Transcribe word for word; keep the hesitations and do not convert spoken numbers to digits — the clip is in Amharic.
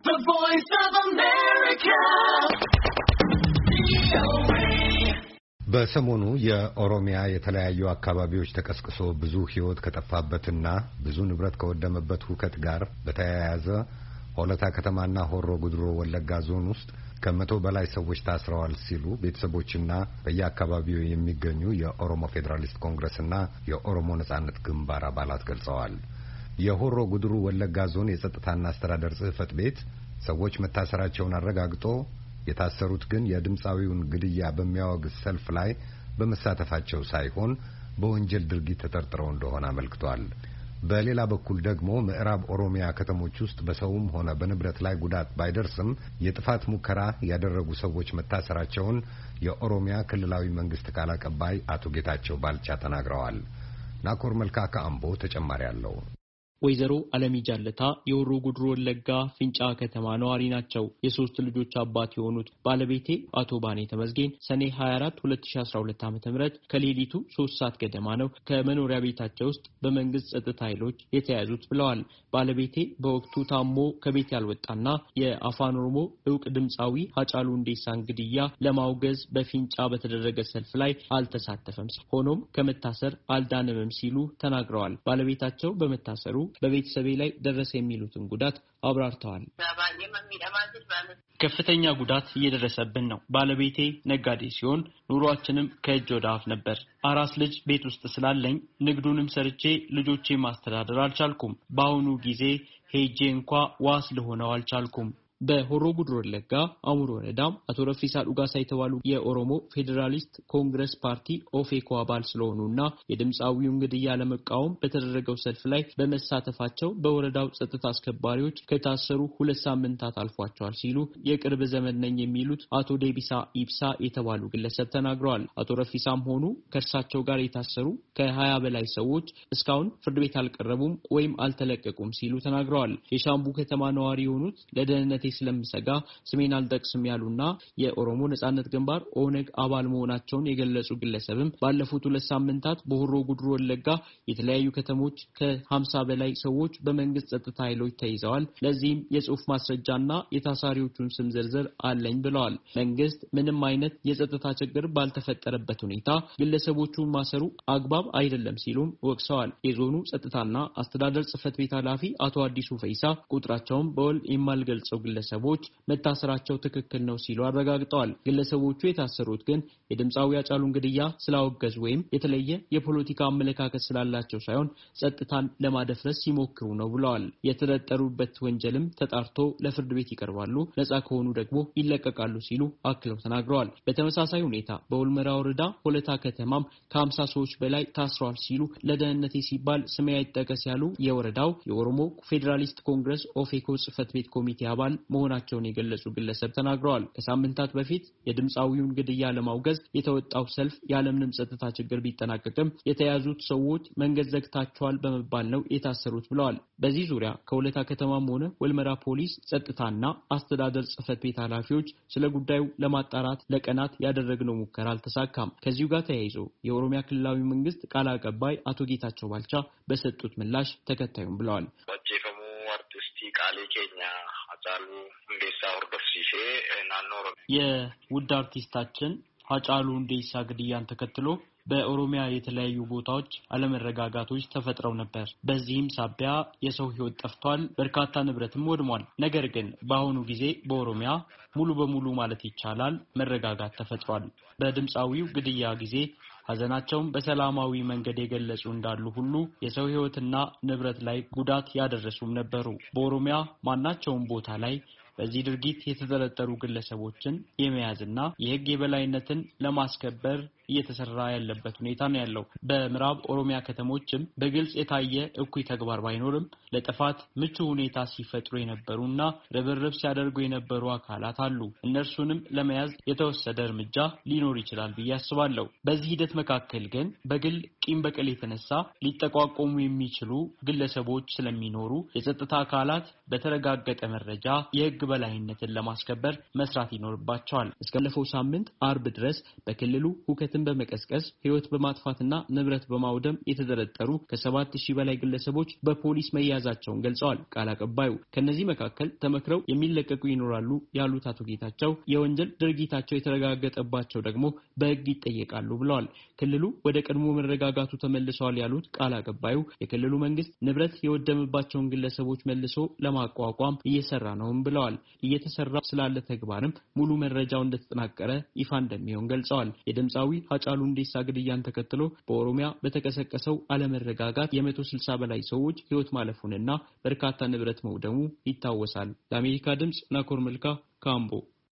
The Voice of America. በሰሞኑ የኦሮሚያ የተለያዩ አካባቢዎች ተቀስቅሶ ብዙ ህይወት ከጠፋበትና ብዙ ንብረት ከወደመበት ሁከት ጋር በተያያዘ ሆለታ ከተማና ሆሮ ጉድሮ ወለጋ ዞን ውስጥ ከመቶ በላይ ሰዎች ታስረዋል ሲሉ ቤተሰቦችና በየአካባቢው የሚገኙ የኦሮሞ ፌዴራሊስት ኮንግረስና የኦሮሞ ነጻነት ግንባር አባላት ገልጸዋል። የሆሮ ጉድሩ ወለጋ ዞን የጸጥታና አስተዳደር ጽህፈት ቤት ሰዎች መታሰራቸውን አረጋግጦ የታሰሩት ግን የድምጻዊውን ግድያ በሚያወግዝ ሰልፍ ላይ በመሳተፋቸው ሳይሆን በወንጀል ድርጊት ተጠርጥረው እንደሆነ አመልክቷል። በሌላ በኩል ደግሞ ምዕራብ ኦሮሚያ ከተሞች ውስጥ በሰውም ሆነ በንብረት ላይ ጉዳት ባይደርስም የጥፋት ሙከራ ያደረጉ ሰዎች መታሰራቸውን የኦሮሚያ ክልላዊ መንግስት ቃል አቀባይ አቶ ጌታቸው ባልቻ ተናግረዋል። ናኮር መልካ ከአምቦ ተጨማሪ አለው። ወይዘሮ አለሚ ጃለታ የሆሮ ጉድሩ ወለጋ ፍንጫ ከተማ ነዋሪ ናቸው። የሶስት ልጆች አባት የሆኑት ባለቤቴ አቶ ባኔ ተመስገን ሰኔ ሃያ አራት ሁለት ሺህ አስራ ሁለት ዓ.ም ከሌሊቱ ሶስት ሰዓት ገደማ ነው ከመኖሪያ ቤታቸው ውስጥ በመንግስት ጸጥታ ኃይሎች የተያዙት ብለዋል። ባለቤቴ በወቅቱ ታሞ ከቤት ያልወጣና የአፋን ኦሮሞ ዕውቅ ድምጻዊ ሃጫሉ ሁንዴሳን ግድያ ለማውገዝ በፍንጫ በተደረገ ሰልፍ ላይ አልተሳተፈም። ሆኖም ከመታሰር አልዳነም ሲሉ ተናግረዋል። ባለቤታቸው በመታሰሩ በቤተሰቤ ላይ ደረሰ የሚሉትን ጉዳት አብራርተዋል። ከፍተኛ ጉዳት እየደረሰብን ነው። ባለቤቴ ነጋዴ ሲሆን ኑሯችንም ከእጅ ወደ አፍ ነበር። አራስ ልጅ ቤት ውስጥ ስላለኝ ንግዱንም ሰርቼ ልጆቼ ማስተዳደር አልቻልኩም። በአሁኑ ጊዜ ሄጄ እንኳን ዋስ ልሆነው አልቻልኩም። በሆሮ ጉድሩ ወለጋ አሙሮ ወረዳም አቶ ረፊሳ ዱጋሳ የተባሉ የኦሮሞ ፌዴራሊስት ኮንግረስ ፓርቲ ኦፌኮ አባል ስለሆኑና የድምጻዊውን ግድያ ለመቃወም በተደረገው ሰልፍ ላይ በመሳተፋቸው በወረዳው ጸጥታ አስከባሪዎች ከታሰሩ ሁለት ሳምንታት አልፏቸዋል ሲሉ የቅርብ ዘመድ ነኝ የሚሉት አቶ ዴቢሳ ኢብሳ የተባሉ ግለሰብ ተናግረዋል። አቶ ረፊሳም ሆኑ ከእርሳቸው ጋር የታሰሩ ከሀያ በላይ ሰዎች እስካሁን ፍርድ ቤት አልቀረቡም ወይም አልተለቀቁም ሲሉ ተናግረዋል። የሻምቡ ከተማ ነዋሪ የሆኑት ለደህንነት ስለምሰጋ ስሜን አልጠቅስም ያሉና የኦሮሞ ነጻነት ግንባር ኦነግ አባል መሆናቸውን የገለጹ ግለሰብም ባለፉት ሁለት ሳምንታት በሆሮ ጉድሩ ወለጋ የተለያዩ ከተሞች ከሀምሳ በላይ ሰዎች በመንግስት ጸጥታ ኃይሎች ተይዘዋል። ለዚህም የጽሁፍ ማስረጃና የታሳሪዎቹን ስም ዝርዝር አለኝ ብለዋል። መንግስት ምንም አይነት የጸጥታ ችግር ባልተፈጠረበት ሁኔታ ግለሰቦቹን ማሰሩ አግባብ አይደለም ሲሉም ወቅሰዋል። የዞኑ ጸጥታና አስተዳደር ጽህፈት ቤት ኃላፊ አቶ አዲሱ ፈይሳ ቁጥራቸውን በውል የማልገልጸው ግለሰቦች መታሰራቸው ትክክል ነው ሲሉ አረጋግጠዋል። ግለሰቦቹ የታሰሩት ግን የድምጻዊ ሃጫሉን ግድያ ስላወገዙ ወይም የተለየ የፖለቲካ አመለካከት ስላላቸው ሳይሆን ጸጥታን ለማደፍረስ ሲሞክሩ ነው ብለዋል። የተጠረጠሩበት ወንጀልም ተጣርቶ ለፍርድ ቤት ይቀርባሉ፣ ነፃ ከሆኑ ደግሞ ይለቀቃሉ ሲሉ አክለው ተናግረዋል። በተመሳሳይ ሁኔታ በወልመራ ወረዳ ሆለታ ከተማም ከሀምሳ ሰዎች በላይ ታስረዋል ሲሉ ለደህንነቴ ሲባል ስሜ አይጠቀስ ያሉ የወረዳው የኦሮሞ ፌዴራሊስት ኮንግረስ ኦፌኮ ጽህፈት ቤት ኮሚቴ አባል መሆናቸውን የገለጹ ግለሰብ ተናግረዋል። ከሳምንታት በፊት የድምጻዊውን ግድያ ለማውገዝ የተወጣው ሰልፍ ያለምንም ጸጥታ ችግር ቢጠናቀቅም የተያዙት ሰዎች መንገድ ዘግታቸዋል በመባል ነው የታሰሩት ብለዋል። በዚህ ዙሪያ ከወለታ ከተማም ሆነ ወልመራ ፖሊስ ጸጥታና አስተዳደር ጽህፈት ቤት ኃላፊዎች ስለ ጉዳዩ ለማጣራት ለቀናት ያደረግነው ሙከራ አልተሳካም። ከዚሁ ጋር ተያይዞ የኦሮሚያ ክልላዊ መንግስት ቃል አቀባይ አቶ ጌታቸው ባልቻ በሰጡት ምላሽ ተከታዩም ብለዋል። የውድ አርቲስታችን ሃጫሉ ሁንዴሳ ግድያን ተከትሎ በኦሮሚያ የተለያዩ ቦታዎች አለመረጋጋቶች ተፈጥረው ነበር። በዚህም ሳቢያ የሰው ህይወት ጠፍቷል፣ በርካታ ንብረትም ወድሟል። ነገር ግን በአሁኑ ጊዜ በኦሮሚያ ሙሉ በሙሉ ማለት ይቻላል መረጋጋት ተፈጥሯል። በድምጻዊው ግድያ ጊዜ ሀዘናቸውን በሰላማዊ መንገድ የገለጹ እንዳሉ ሁሉ የሰው ህይወትና ንብረት ላይ ጉዳት ያደረሱም ነበሩ። በኦሮሚያ ማናቸውም ቦታ ላይ በዚህ ድርጊት የተጠረጠሩ ግለሰቦችን የመያዝና የህግ የበላይነትን ለማስከበር እየተሰራ ያለበት ሁኔታ ነው ያለው። በምዕራብ ኦሮሚያ ከተሞችም በግልጽ የታየ እኩይ ተግባር ባይኖርም ለጥፋት ምቹ ሁኔታ ሲፈጥሩ የነበሩና ርብርብ ሲያደርጉ የነበሩ አካላት አሉ። እነርሱንም ለመያዝ የተወሰደ እርምጃ ሊኖር ይችላል ብዬ አስባለሁ። በዚህ ሂደት መካከል ግን በግል ቂም በቀል የተነሳ ሊጠቋቆሙ የሚችሉ ግለሰቦች ስለሚኖሩ የጸጥታ አካላት በተረጋገጠ መረጃ የህግ በላይነትን ለማስከበር መስራት ይኖርባቸዋል። እስከለፈው ሳምንት አርብ ድረስ በክልሉ ሁከትን በመቀስቀስ ህይወት በማጥፋትና ንብረት በማውደም የተጠረጠሩ ከሰባት ሺህ በላይ ግለሰቦች በፖሊስ መያዛቸውን ገልጸዋል። ቃል አቀባዩ ከነዚህ መካከል ተመክረው የሚለቀቁ ይኖራሉ ያሉት አቶ ጌታቸው የወንጀል ድርጊታቸው የተረጋገጠባቸው ደግሞ በህግ ይጠየቃሉ ብለዋል። ክልሉ ወደ ቀድሞ መረጋጋቱ ተመልሰዋል ያሉት ቃል አቀባዩ የክልሉ መንግስት ንብረት የወደመባቸውን ግለሰቦች መልሶ ለማቋቋም እየሰራ ነውም ብለዋል። እየተሰራ ስላለ ተግባርም ሙሉ መረጃው እንደተጠናቀረ ይፋ እንደሚሆን ገልጸዋል። የድምጻዊ ሃጫሉ ሁንዴሳ ግድያን ተከትሎ በኦሮሚያ በተቀሰቀሰው አለመረጋጋት የመቶ ስልሳ በላይ ሰዎች ህይወት ማለፉንና በርካታ ንብረት መውደሙ ይታወሳል። ለአሜሪካ ድምጽ ናኮር መልካ ካምቦ